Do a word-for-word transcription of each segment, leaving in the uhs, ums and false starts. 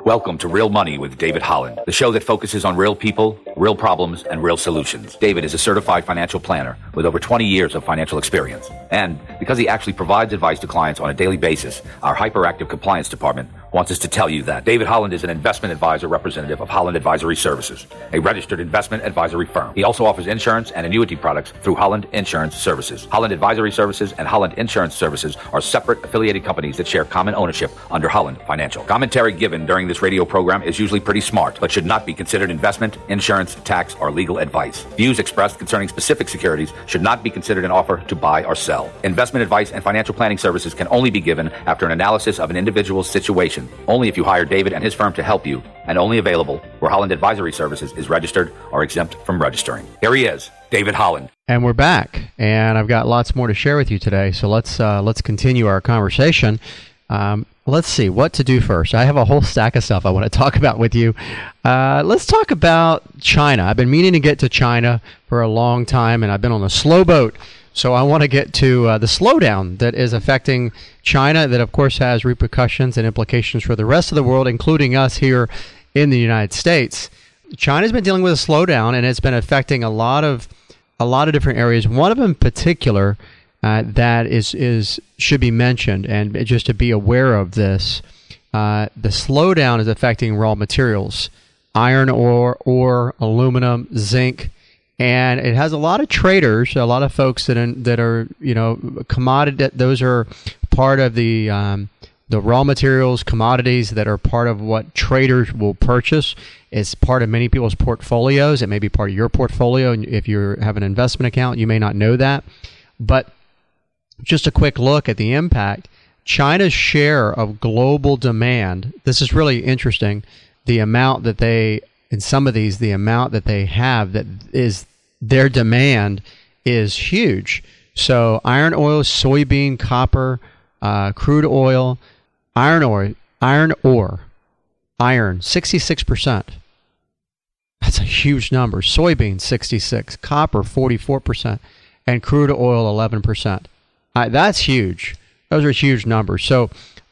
Welcome to Real Money with David Holland, the show that focuses on real people, real problems, and real solutions. David is a certified financial planner with over twenty years of financial experience. And because he actually provides advice to clients on a daily basis, our hyperactive compliance department wants us to tell you that David Holland is an investment advisor representative of Holland Advisory Services, a registered investment advisory firm. He also offers insurance and annuity products through Holland Insurance Services. Holland Advisory Services and Holland Insurance Services are separate affiliated companies that share common ownership under Holland Financial. Commentary given during this radio program is usually pretty smart, but should not be considered investment, insurance, tax, or legal advice. Views expressed concerning specific securities should not be considered an offer to buy or sell. Investment advice and financial planning services can only be given after an analysis of an individual's situation, only if you hire David and his firm to help you, and only available where Holland Advisory Services is registered or exempt from registering. Here he is, David Holland. And we're back, and I've got lots more to share with you today, so let's uh, let's continue our conversation. Um, let's see what to do first. I have a whole stack of stuff I want to talk about with you. Uh, let's talk about China. I've been meaning to get to China for a long time, and I've been on a slow boat. So I want to get to uh, the slowdown that is affecting China, that of course has repercussions and implications for the rest of the world, including us here in the United States. China's been dealing with a slowdown, and it's been affecting a lot of a lot of different areas. One of them in particular uh, that is is should be mentioned, and just to be aware of this, uh, the slowdown is affecting raw materials, iron ore, ore, aluminum, zinc. And it has a lot of traders, a lot of folks that are, that are you know, commodity. Those are part of the um, the raw materials, commodities that are part of what traders will purchase. It's part of many people's portfolios. It may be part of your portfolio. And if you have an investment account, you may not know that. But just a quick look at the impact. China's share of global demand. This is really interesting. The amount that they in some of these, the amount that they have that is their demand is huge. So iron oil, soybean, copper, uh, crude oil, iron ore, iron ore, iron, sixty-six percent. That's a huge number. Soybean, sixty-six, copper, forty-four percent, and crude oil, eleven percent. Uh, that's huge. Those are huge numbers. So,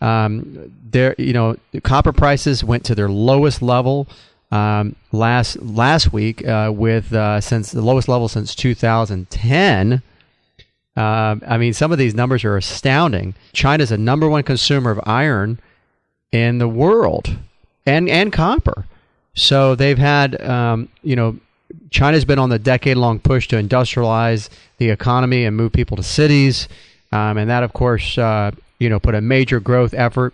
um, there, you know, copper prices went to their lowest level Um, last last week uh, with uh, since the lowest level since two thousand ten. Uh, I mean, some of these numbers are astounding. China's a number one consumer of iron in the world, and and copper. So they've had, um, you know, China's been on the decade-long push to industrialize the economy and move people to cities, um, and that, of course, uh, you know, put a major growth effort.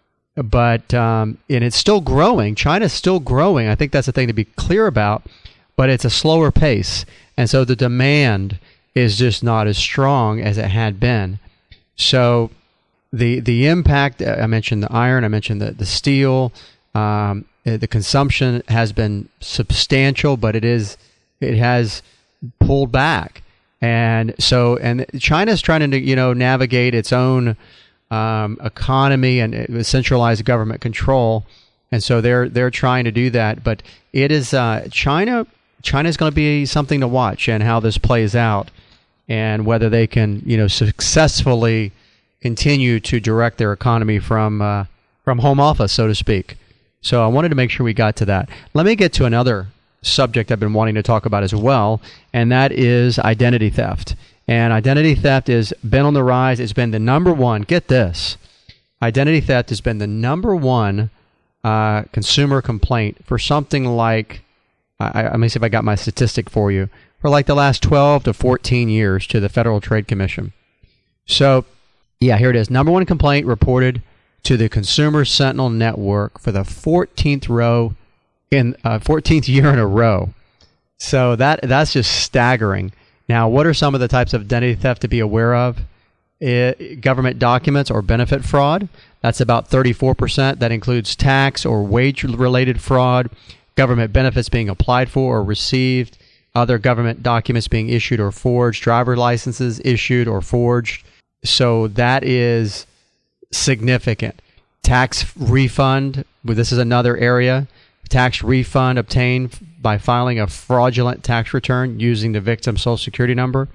But, um, and it's still growing. China's still growing. I think that's the thing to be clear about, but it's a slower pace. And so the demand is just not as strong as it had been. So the the impact, I mentioned the iron, I mentioned the, the steel, um, the consumption has been substantial, but it is, it has pulled back. And so, and China's trying to, you know, navigate its own Um, economy and centralized government control, and so they're they're trying to do that. But it is uh, China. China is going to be something to watch, and how this plays out, and whether they can you know successfully continue to direct their economy from uh, from home office, so to speak. So I wanted to make sure we got to that. Let me get to another subject I've been wanting to talk about as well, and that is identity theft. And identity theft has been on the rise. It's been the number one. Get this. Identity theft has been the number one uh, consumer complaint for something like, I, let me see if I got my statistic for you, for like the last twelve to fourteen years to the Federal Trade Commission. So, yeah, here it is. Number one complaint reported to the Consumer Sentinel Network for the fourteenth row in uh, fourteenth year in a row. So that that's just staggering. Now, what are some of the types of identity theft to be aware of? It, government documents or benefit fraud. That's about thirty-four percent. That includes tax or wage-related fraud, government benefits being applied for or received, other government documents being issued or forged, driver licenses issued or forged. So that is significant. Tax refund. Well, this is another area. Tax refund obtained by filing a fraudulent tax return using the victim's social security number.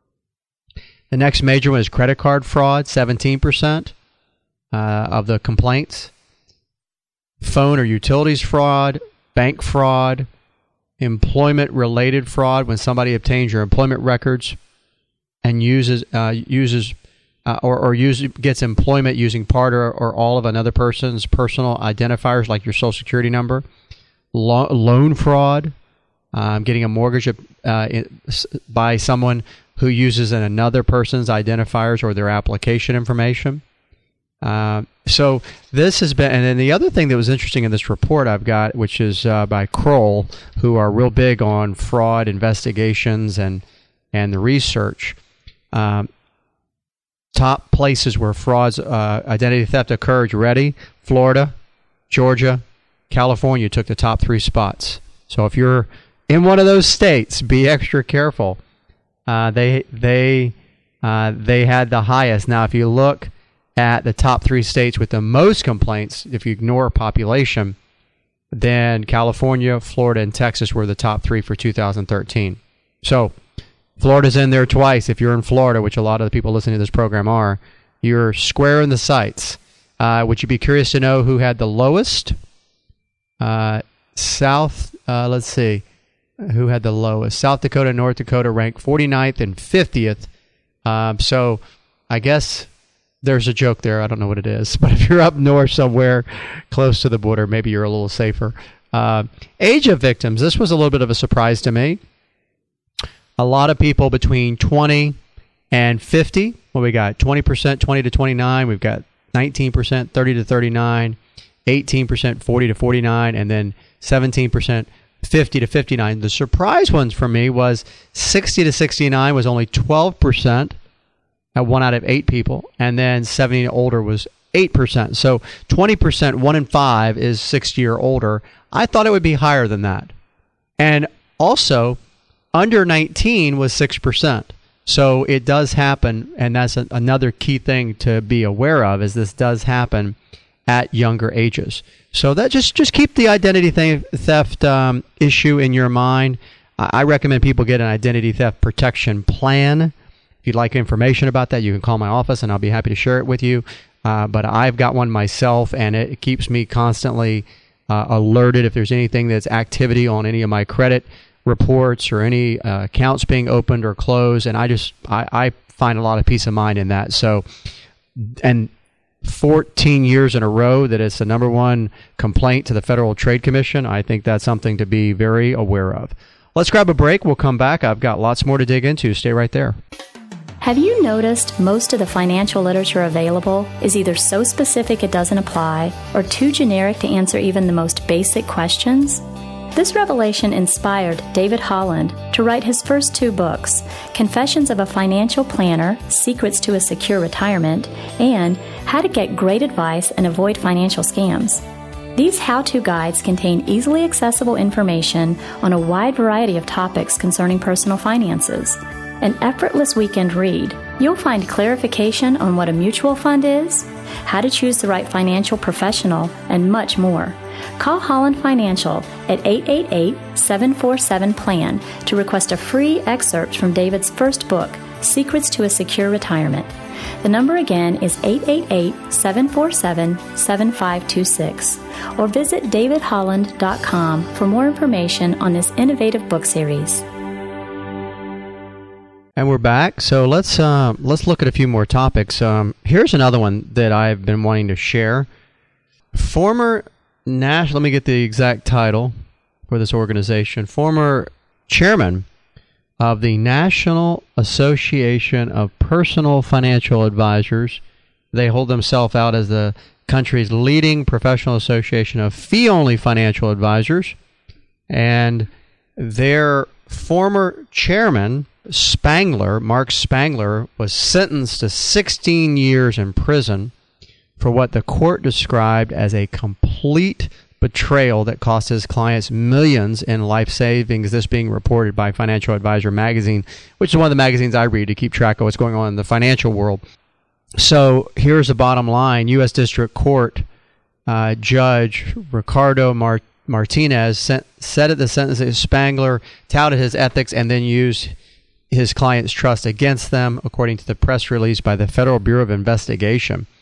The next major one is credit card fraud, seventeen percent uh, of the complaints. phone or utilities fraud, bank fraud, employment-related fraud, when somebody obtains your employment records and uses uh, uses uh, or, or use, gets employment using part or, or all of another person's personal identifiers, like your Social Security number. Lo- loan fraud, um, getting a mortgage uh, in, by someone who uses an another person's identifiers or their application information. Uh, so this has been, and then the other thing that was interesting in this report I've got, which is uh, by Kroll, who are real big on fraud investigations and and the research. Um, top places where frauds, uh, identity theft occurred. You ready? Florida, Georgia, California took the top three spots. So if you're in one of those states, be extra careful. Uh, they they uh, they had the highest. Now, if you look at the top three states with the most complaints, if you ignore population, then California, Florida, and Texas were the top three for two thousand thirteen. So Florida's in there twice. If you're in Florida, which a lot of the people listening to this program are, you're square in the sights. Uh, would you be curious to know who had the lowest? Uh, South, uh, let's see, who had the lowest? South Dakota, North Dakota ranked forty-ninth and fiftieth. Um, so I guess there's a joke there. I don't know what it is. But if you're up north somewhere close to the border, maybe you're a little safer. Uh, age of victims. This was a little bit of a surprise to me. A lot of people between twenty and fifty. Well, we got twenty percent, twenty to twenty-nine. We've got nineteen percent, thirty to thirty-nine, eighteen percent, forty to forty-nine, and then seventeen percent, fifty to fifty-nine. The surprise ones for me was sixty to sixty-nine was only twelve percent at one out of eight people, and then seventy and older was eight percent. So twenty percent, one in five is sixty or older. I thought it would be higher than that. And also, under nineteen was six percent. So it does happen, and that's a, another key thing to be aware of, is this does happen at younger ages. So that just, just keep the identity th- theft um, issue in your mind. I, I recommend people get an identity theft protection plan. If you'd like information about that, you can call my office, and I'll be happy to share it with you. Uh, but I've got one myself, and it, it keeps me constantly uh, alerted if there's anything that's activity on any of my credit reports or any uh, accounts being opened or closed, and I just I, I find a lot of peace of mind in that. So, and fourteen years in a row that it's the number one complaint to the Federal Trade Commission, I think that's something to be very aware of. Let's grab a break. We'll come back. I've got lots more to dig into. Stay right there. Have you noticed most of the financial literature available is either so specific it doesn't apply or too generic to answer even the most basic questions? This revelation inspired David Holland to write his first two books, Confessions of a Financial Planner, Secrets to a Secure Retirement, and How to Get Great Advice and Avoid Financial Scams. These how-to guides contain easily accessible information on a wide variety of topics concerning personal finances. An effortless weekend read, you'll find clarification on what a mutual fund is, how to choose the right financial professional, and much more. Call Holland Financial at eight eight eight, seven four seven, P L A N to request a free excerpt from David's first book, Secrets to a Secure Retirement. The number again is eight eight eight, seven four seven, seven five two six. Or visit david holland dot com for more information on this innovative book series. And we're back. So let's uh, let's look at a few more topics. Um, here's another one that I've been wanting to share. Former Nash, let me get the exact title for this organization. Former chairman of the National Association of Personal Financial Advisors. They hold themselves out as the country's leading professional association of fee-only financial advisors. And their former chairman, Spangler, Mark Spangler, was sentenced to sixteen years in prison for what the court described as a complete betrayal that cost his clients millions in life savings, this being reported by Financial Advisor magazine, which is one of the magazines I read to keep track of what's going on in the financial world. So here's the bottom line. U S District Court uh, Judge Ricardo Mar- Martinez sent, said at the sentencing Spangler touted his ethics and then used his client's trust against them, according to the press release by the Federal Bureau of Investigation.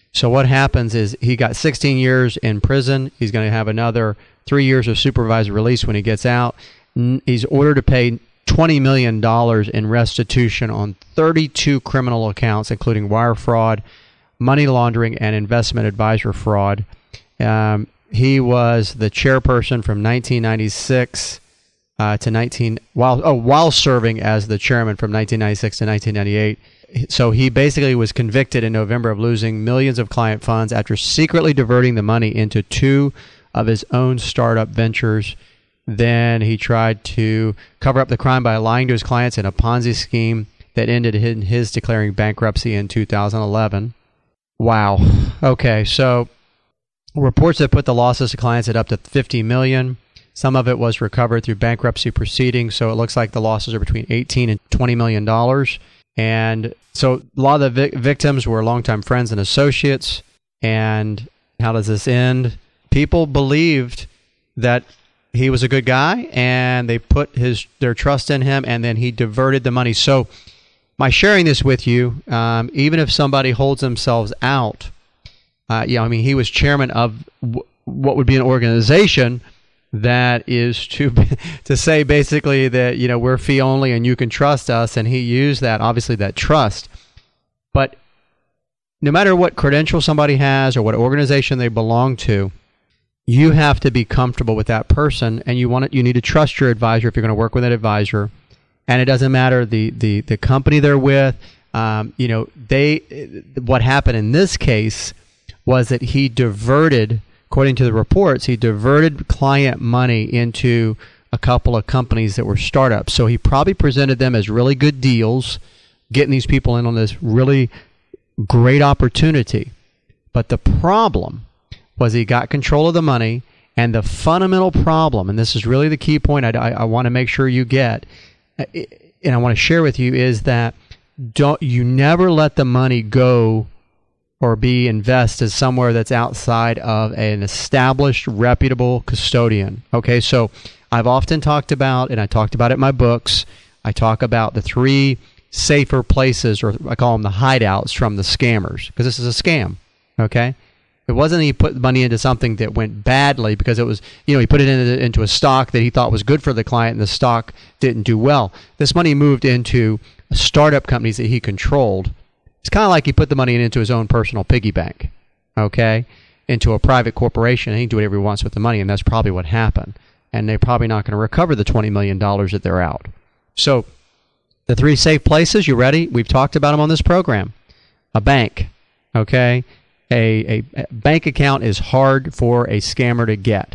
So what happens is he got sixteen years in prison. He's going to have another three years of supervised release when he gets out. He's ordered to pay twenty million dollars in restitution on thirty-two criminal accounts, including wire fraud, money laundering, and investment advisor fraud. Um, he was the chairperson from nineteen ninety-six uh, to nineteen while oh while serving as the chairman from nineteen ninety-six to nineteen ninety-eight. So he basically was convicted in November of losing millions of client funds after secretly diverting the money into two of his own startup ventures. Then he tried to cover up the crime by lying to his clients in a Ponzi scheme that ended in his declaring bankruptcy in two thousand eleven. Wow. Okay, so reports have put the losses to clients at up to fifty million dollars. Some of it was recovered through bankruptcy proceedings, so it looks like the losses are between eighteen and twenty million dollars. And so a lot of the vic- victims were longtime friends and associates. And how does this end? People believed that he was a good guy, and they put his their trust in him, and then he diverted the money. So by sharing this with you, um, even if somebody holds themselves out, uh, you know, I mean, he was chairman of w- what would be an organization that is to to say basically that, you know, we're fee only and you can trust us, and he used that, obviously, that trust. But no matter what credential somebody has or what organization they belong to, you have to be comfortable with that person, and you want it, you need to trust your advisor if you're going to work with an advisor. And it doesn't matter the the, the company they're with. Um, you know, they what happened in this case was that he diverted, according to the reports, he diverted client money into a couple of companies that were startups. So he probably presented them as really good deals, getting these people in on this really great opportunity. But the problem was he got control of the money, and the fundamental problem, and this is really the key point I, I, I want to make sure you get, and I want to share with you, is that don't you never let the money go or be invested somewhere that's outside of an established, reputable custodian. Okay, so I've often talked about, and I talked about it in my books, I talk about the three safer places, or I call them the hideouts from the scammers, because this is a scam, okay? It wasn't he put money into something that went badly because it was, you know, he put it into, into a stock that he thought was good for the client, and the stock didn't do well. This money moved into startup companies that he controlled. It's kind of like he put the money into his own personal piggy bank, okay, into a private corporation, and he can do whatever he wants with the money, and that's probably what happened. And they're probably not going to recover the twenty million dollars that they're out. So the three safe places, you ready? We've talked about them on this program. A bank, okay? A, a, a bank account is hard for a scammer to get.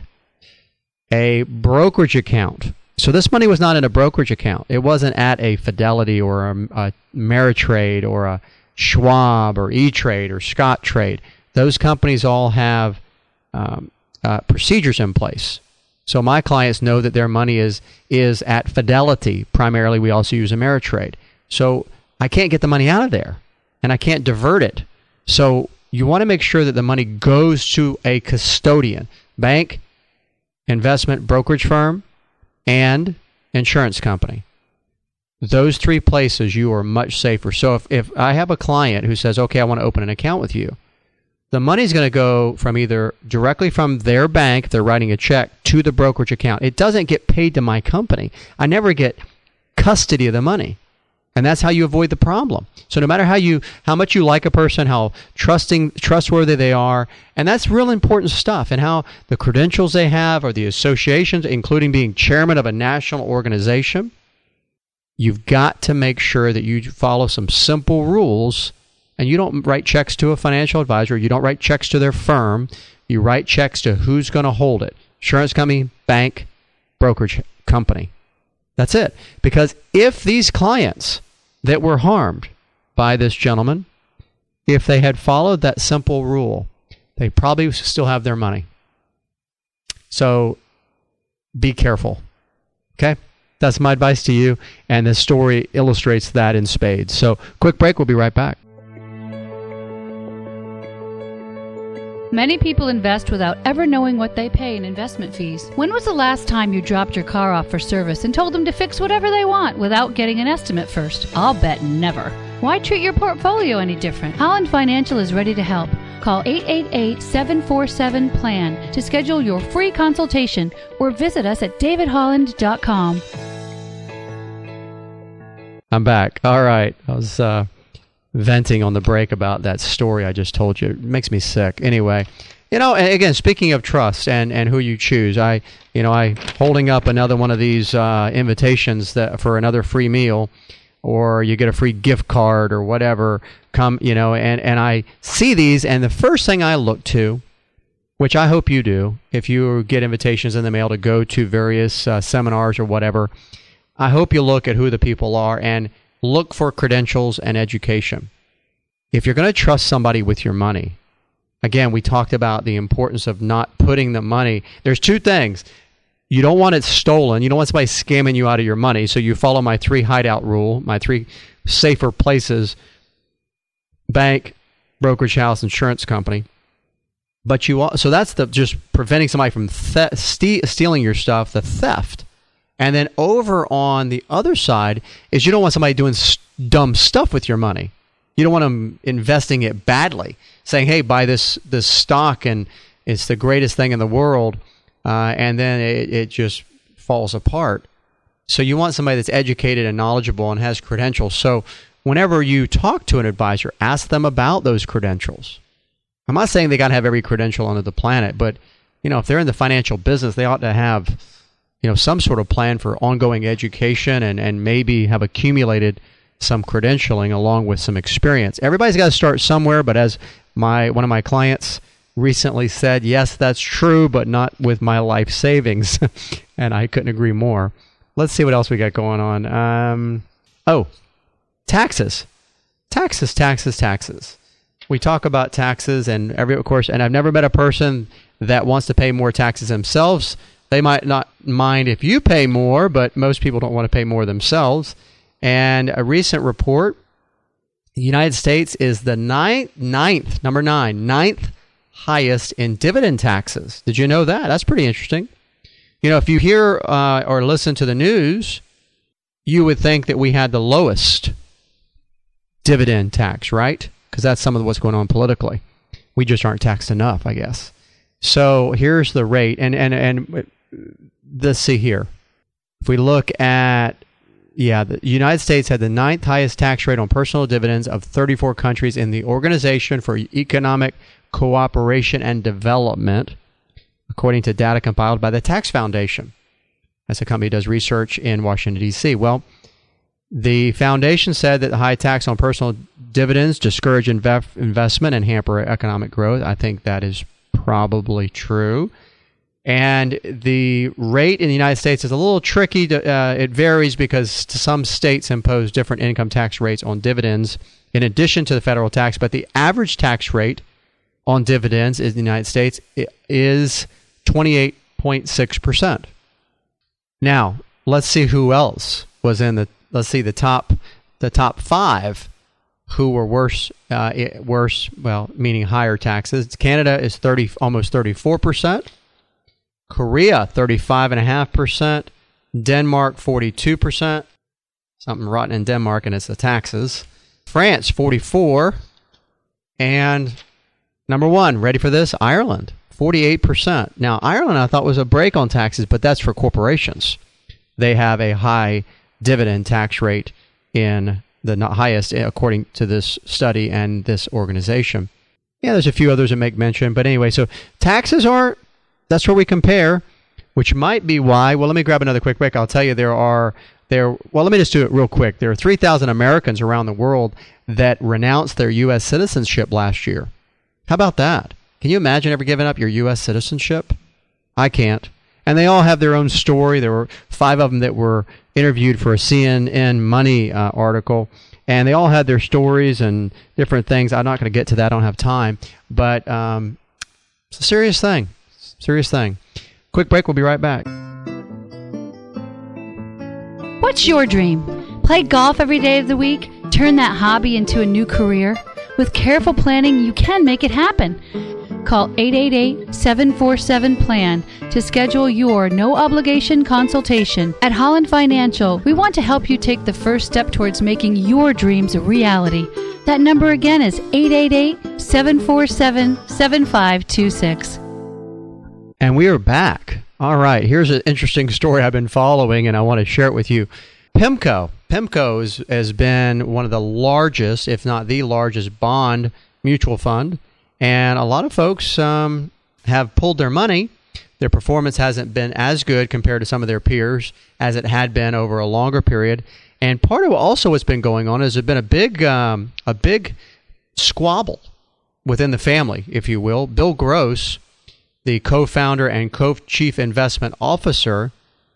A brokerage account. So this money was not in a brokerage account. It wasn't at a Fidelity or a, a Ameritrade or a Schwab or E-Trade or Scottrade. Those companies all have um, uh, procedures in place. So my clients know that their money is is at Fidelity. Primarily, we also use Ameritrade. So I can't get the money out of there, and I can't divert it. So you want to make sure that the money goes to a custodian, bank, investment brokerage firm, and insurance company. Those three places, you are much safer. So if, if I have a client who says, okay, I want to open an account with you, the money's going to go from either directly from their bank, if they're writing a check, to the brokerage account. It doesn't get paid to my company. I never get custody of the money. And that's how you avoid the problem. So no matter how you, how much you like a person, how trusting, trustworthy they are, and that's real important stuff, and how the credentials they have or the associations, including being chairman of a national organization, you've got to make sure that you follow some simple rules, and you don't write checks to a financial advisor. You don't write checks to their firm. You write checks to who's going to hold it. Insurance company, bank, brokerage company. That's it. Because if these clients that were harmed by this gentleman, if they had followed that simple rule, they probably still have their money. So be careful. Okay? That's my advice to you, and this story illustrates that in spades. So quick break, we'll be right back. Many people invest without ever knowing what they pay in investment fees. When was the last time you dropped your car off for service and told them to fix whatever they want without getting an estimate first? I'll bet never. Why treat your portfolio any different? Holland Financial is ready to help. Call eight eight eight, seven four seven, P L A N to schedule your free consultation or visit us at david holland dot com. I'm back. All right. I was uh, venting on the break about that story I just told you. It makes me sick. Anyway, you know, and again, speaking of trust and, and who you choose, I, you know, I holding up another one of these uh, invitations that for another free meal, or you get a free gift card or whatever, come, you know, and, and I see these, and the first thing I look to, which I hope you do, if you get invitations in the mail to go to various uh, seminars or whatever, I hope you look at who the people are and look for credentials and education. If you're going to trust somebody with your money, again, we talked about the importance of not putting the money. There's two things. You don't want it stolen. You don't want somebody scamming you out of your money. So you follow my three hideout rule, my three safer places: bank, brokerage house, insurance company. But you so that's the just preventing somebody from the- ste- stealing your stuff, the theft. And then over on the other side is you don't want somebody doing st- dumb stuff with your money. You don't want them investing it badly, saying, hey, buy this this stock and it's the greatest thing in the world, uh, and then it, it just falls apart. So you want somebody that's educated and knowledgeable and has credentials. So whenever you talk to an advisor, ask them about those credentials. I'm not saying they got to have every credential under the planet, but you know, if they're in the financial business, they ought to have, you know, some sort of plan for ongoing education and, and maybe have accumulated some credentialing along with some experience. Everybody's got to start somewhere, but as my one of my clients recently said, yes, that's true, but not with my life savings. And I couldn't agree more. Let's see what else we got going on. Um, oh, taxes. Taxes, taxes, taxes. We talk about taxes, and every, of course, and I've never met a person that wants to pay more taxes themselves. They might not mind if you pay more, but most people don't want to pay more themselves. And a recent report, the United States is the ninth, ninth, number nine, ninth highest in dividend taxes. Did you know that? That's pretty interesting. You know, if you hear uh, or listen to the news, you would think that we had the lowest dividend tax, right? Because that's some of what's going on politically. We just aren't taxed enough, I guess. So here's the rate, and and and let's see here. If we look at, yeah, the United States had the ninth highest tax rate on personal dividends of thirty-four countries in the Organization for Economic Cooperation and Development, according to data compiled by the Tax Foundation. That's a company that does research in Washington, D C. Well, the foundation said that the high tax on personal dividends discourage inve- investment and hamper economic growth. I think that is probably true. And the rate in the United States is a little tricky. To, uh, it varies because some states impose different income tax rates on dividends in addition to the federal tax. But the average tax rate on dividends in the United States is twenty-eight point six percent. Now, let's see who else was in the, let's see, the top, the top five who were worse, uh, worse, well, meaning higher taxes. Canada is thirty, almost thirty-four percent. Korea, thirty-five point five percent. Denmark, forty-two percent. Something rotten in Denmark, and it's the taxes. France, forty-four. And number one, ready for this? Ireland, forty-eight percent. Now, Ireland I thought was a break on taxes, but that's for corporations. They have a high dividend tax rate in the highest, according to this study and this organization. Yeah, there's a few others that make mention, but anyway, so taxes are, that's where we compare, which might be why, well, let me grab another quick break. I'll tell you there are, there. well, let me just do it real quick. There are three thousand Americans around the world that renounced their U S citizenship last year. How about that? Can you imagine ever giving up your U S citizenship? I can't. And they all have their own story. There were five of them that were interviewed for a C N N Money uh, article, and they all had their stories and different things. I'm not going to get to that. I don't have time. But um, it's a serious thing. Serious thing. Quick break. We'll be right back. What's your dream? Play golf every day of the week? Turn that hobby into a new career? With careful planning, you can make it happen. Call eight eight eight, seven four seven, P L A N to schedule your no-obligation consultation. At Holland Financial, we want to help you take the first step towards making your dreams a reality. That number again is eight eight eight, seven four seven, seven five two six. And we are back. All right, here's an interesting story I've been following, and I want to share it with you. PIMCO. PIMCO is, has been one of the largest, if not the largest, bond mutual fund. And a lot of folks um, have pulled their money. Their performance hasn't been as good compared to some of their peers as it had been over a longer period. And part of also what's been going on is there's been a big, um, a big squabble within the family, if you will. Bill Gross, the co-founder and co-chief investment officer,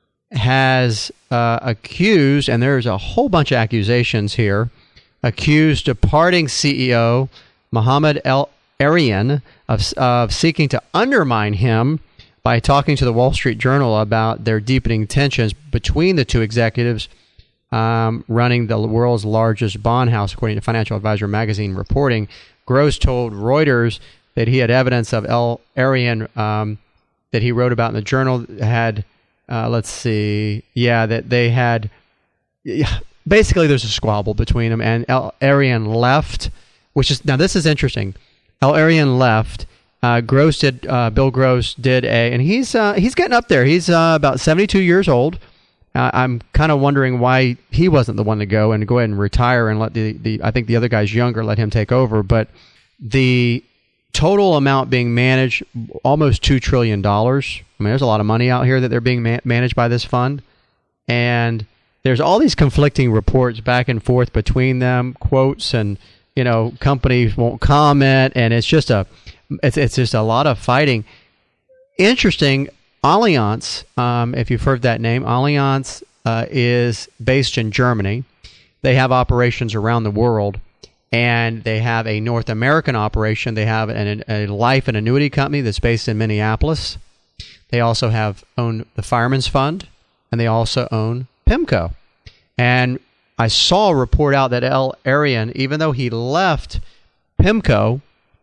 has uh, accused, and there's a whole bunch of accusations here, accused departing C E O Mohammed El-Erian of, of seeking to undermine him by talking to the Wall Street Journal about their deepening tensions between the two executives um, running the world's largest bond house, according to Financial Advisor magazine reporting. Gross told Reuters that he had evidence of El-Erian um, that he wrote about in the journal had, uh, let's see, yeah, that they had, yeah, basically there's a squabble between them, and El-Erian left, which is, now this is interesting. El-Erian left. Uh, Gross did, uh, Bill Gross did a, and he's uh, he's getting up there. He's uh, about seventy-two years old. Uh, I'm kind of wondering why he wasn't the one to go and go ahead and retire and let the, the I think the other guy's younger, let him take over. But the total amount being managed, almost two trillion dollars. I mean, there's a lot of money out here that they're being ma- managed by this fund. And there's all these conflicting reports back and forth between them, quotes, and, you know, companies won't comment. And it's just a, it's, it's just a lot of fighting. Interesting, Allianz, um, if you've heard that name, Allianz uh, is based in Germany. They have operations around the world. And they have a North American operation. They have an, a life and annuity company that's based in Minneapolis. They also have own the Fireman's Fund, and they also own PIMCO. And I saw a report out that El-Erian, even though he left PIMCO,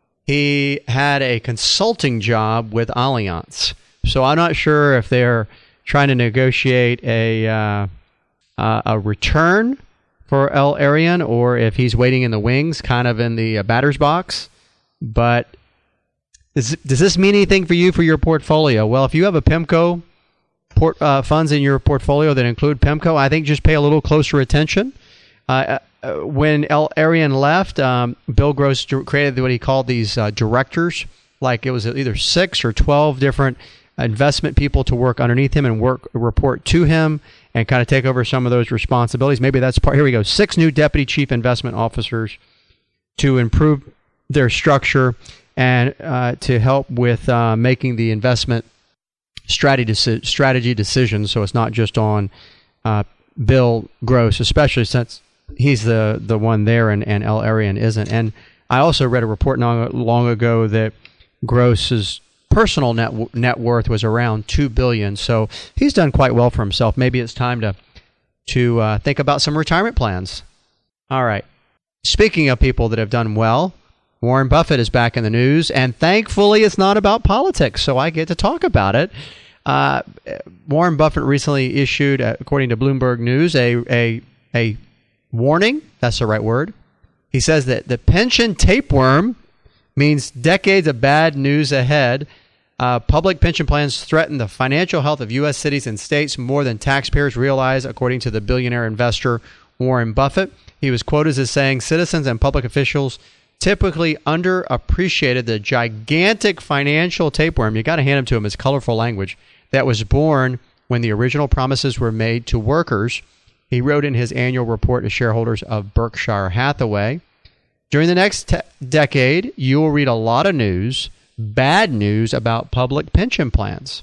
he had a consulting job with Allianz. So I'm not sure if they're trying to negotiate a uh, uh, a return for El-Erian, or if he's waiting in the wings, kind of in the uh, batter's box. But does, does this mean anything for you for your portfolio? Well, if you have a PIMCO port, uh, funds in your portfolio that include PIMCO, I think just pay a little closer attention. Uh, uh, when El-Erian left, um, Bill Gross created what he called these uh, directors, like it was either six or twelve different investment people to work underneath him and work report to him and kind of take over some of those responsibilities. Maybe that's part. Here we go. Six new deputy chief investment officers to improve their structure and uh, to help with uh, making the investment strategy deci- strategy decisions. So it's not just on uh, Bill Gross, especially since he's the the one there and, and El-Erian isn't. And I also read a report not long ago that Gross's personal net net worth was around two billion dollars. So he's done quite well for himself. Maybe it's time to to uh, think about some retirement plans. All right. Speaking of people that have done well, Warren Buffett is back in the news, and thankfully it's not about politics, so I get to talk about it. Uh, Warren Buffett recently issued, uh, according to Bloomberg News, a, a a warning. That's the right word. He says that the pension tapeworm means decades of bad news ahead. Uh, public pension plans threaten the financial health of U S cities and states more than taxpayers realize, according to the billionaire investor Warren Buffett. He was quoted as saying, citizens and public officials typically underappreciated the gigantic financial tapeworm, you got to hand him to him, his colorful language, that was born when the original promises were made to workers. He wrote in his annual report to shareholders of Berkshire Hathaway. During the next te- decade, you will read a lot of news, bad news about public pension plans.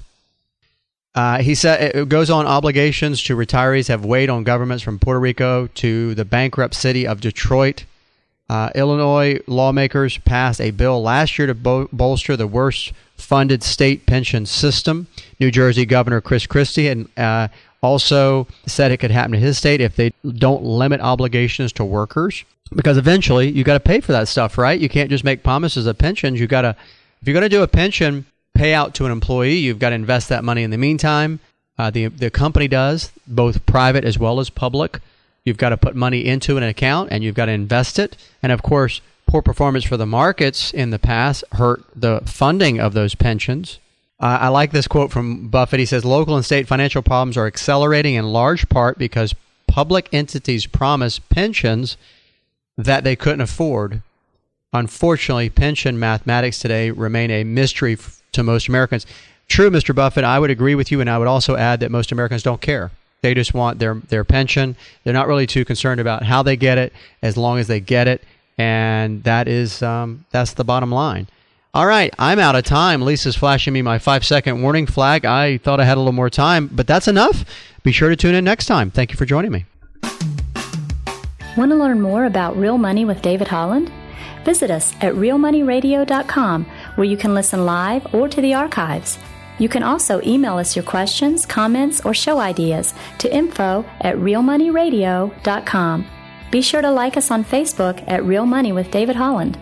Uh, he said it goes on. Obligations to retirees have weighed on governments from Puerto Rico to the bankrupt city of Detroit. Uh, Illinois lawmakers passed a bill last year to bo- bolster the worst funded state pension system. New Jersey Governor Chris Christie had uh, also said it could happen to his state if they don't limit obligations to workers. Because eventually you got to pay for that stuff, right? You can't just make promises of pensions. You got to If you're going to do a pension payout to an employee, you've got to invest that money in the meantime. Uh, the the company does, both private as well as public. You've got to put money into an account, and you've got to invest it. And, of course, poor performance for the markets in the past hurt the funding of those pensions. Uh, I like this quote from Buffett. He says, local and state financial problems are accelerating in large part because public entities promise pensions that they couldn't afford. Unfortunately, pension mathematics today remain a mystery f- to most Americans. True, Mister Buffett, I would agree with you, and I would also add that most Americans don't care. They just want their, their pension. They're not really too concerned about how they get it, as long as they get it, and that is um, that's the bottom line. All right, I'm out of time. Lisa's flashing me my five-second warning flag. I thought I had a little more time, but that's enough. Be sure to tune in next time. Thank you for joining me. Want to learn more about Real Money with David Holland? Visit us at real money radio dot com, where you can listen live or to the archives. You can also email us your questions, comments, or show ideas to info at real money radio dot com. Be sure to like us on Facebook at Real Money with David Holland.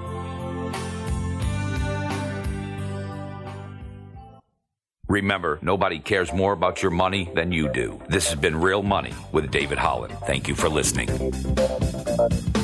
Remember, nobody cares more about your money than you do. This has been Real Money with David Holland. Thank you for listening.